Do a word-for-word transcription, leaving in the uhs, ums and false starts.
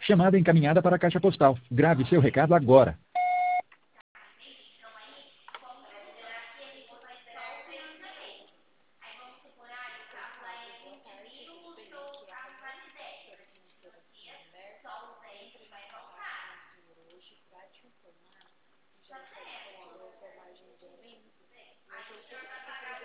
Chamada encaminhada para a caixa postal. Grave seu recado agora.